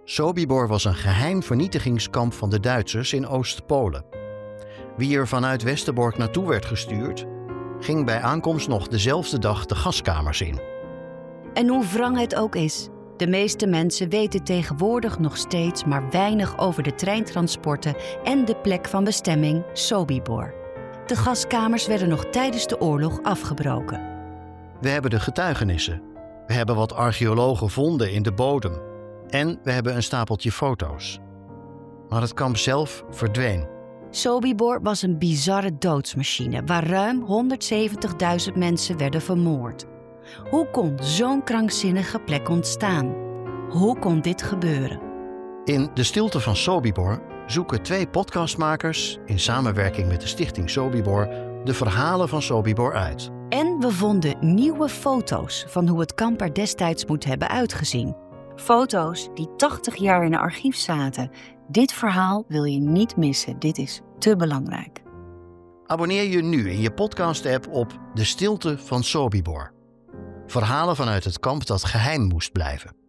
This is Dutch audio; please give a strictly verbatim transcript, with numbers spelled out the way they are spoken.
Sobibor was een geheim vernietigingskamp van de Duitsers in Oost-Polen. Wie er vanuit Westerbork naartoe werd gestuurd, ging bij aankomst nog dezelfde dag de gaskamers in. En hoe wrang het ook is, de meeste mensen weten tegenwoordig nog steeds maar weinig over de treintransporten en de plek van bestemming Sobibor. De gaskamers werden nog tijdens de oorlog afgebroken. We hebben de getuigenissen. We hebben wat archeologen vonden in de bodem. En we hebben een stapeltje foto's. Maar het kamp zelf verdween. Sobibor was een bizarre doodsmachine waar ruim honderdzeventigduizend mensen werden vermoord. Hoe kon zo'n krankzinnige plek ontstaan? Hoe kon dit gebeuren? In De Stilte van Sobibor zoeken twee podcastmakers in samenwerking met de stichting Sobibor de verhalen van Sobibor uit. En we vonden nieuwe foto's van hoe het kamp er destijds moet hebben uitgezien. Foto's die tachtig jaar in een archief zaten. Dit verhaal wil je niet missen. Dit is te belangrijk. Abonneer je nu in je podcast-app op De Stilte van Sobibor. Verhalen vanuit het kamp dat geheim moest blijven.